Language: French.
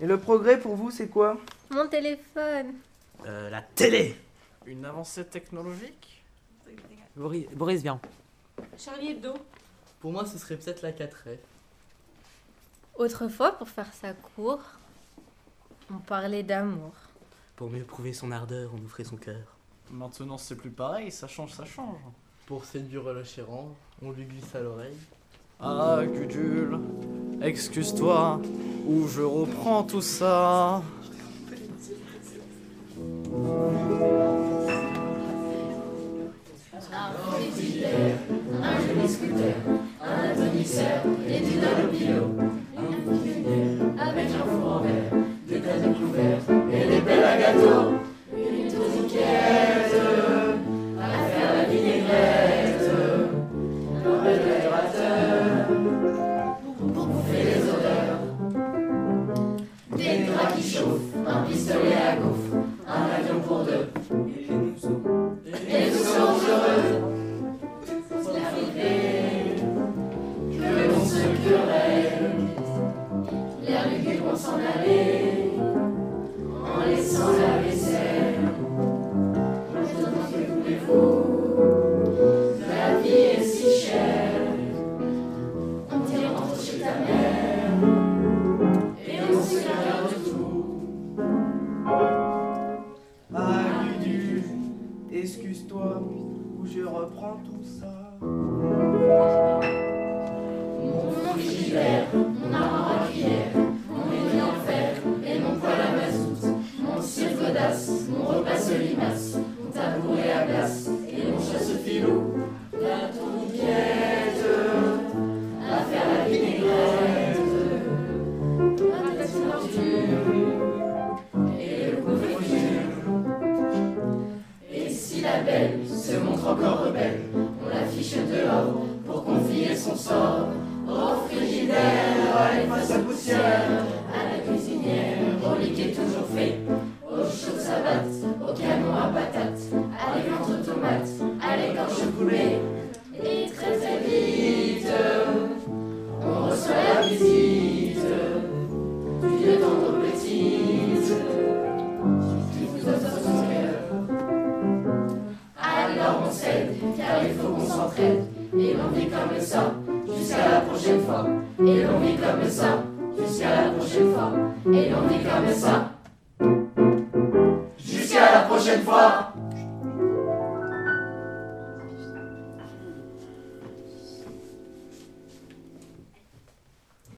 Et le progrès pour vous, c'est quoi? Mon téléphone. La télé. Une avancée technologique? Boris, viens. Charlie Hebdo. Pour moi, ce serait peut-être la 4F. Autrefois, pour faire sa cour, on parlait d'amour. Pour mieux prouver son ardeur, on offrait son cœur. Maintenant, c'est plus pareil, ça change. Pour séduire le chérant, on lui glisse à l'oreille. Ah, Gudule, excuse-toi, ou je reprends tout ça. Un joli scooter, un atomiseur et du dalopilo. Une cuisinière avec un four en verre, des tas de couverts et des pelles à gâteau. Une tourniquette à faire la vinaigrette. Un réverbérateur pour bouffer les odeurs. Des draps qui chauffent, un pistolet à gaufres, un avion pour deux. Et nous sommes heureux. Que l'on se querelle, l'air lugubre on s'en allait, en laissant la vaisselle. Maintenant que voulez-vous, la vie est si chère. On dit rentre chez ta mère, et on se garde tout. Ah, Gudule, excuse-toi, ou je reprends tout ça. Mon frigidaire, mon armoire à cuillère, mon aiguille en fer et mon poêle à mazout, mon cire godasse, mon repas limace, mon tabouret à glace et mon chasse-filou, la tourniquette à faire la vinaigrette, la tête tortue et le couvre-feu. Et si la belle se montre encore rebelle, on l'affiche dehors pour confier son sort au frigidaire, à l'efface à poussière, à la cuisinière, au lit qui est toujours fait, aux choses à battre, au canon à patates, à l'éventre tomates, à l'écorche poulet. Et très très vite, on reçoit la visite du vieux tendre petite qui vous offre son cœur. Alors on cède, car il faut qu'on s'entraide, et l'on vit comme ça, jusqu'à la prochaine fois. Et l'on vit comme ça, jusqu'à la prochaine fois. Et l'on vit comme ça, jusqu'à la prochaine fois.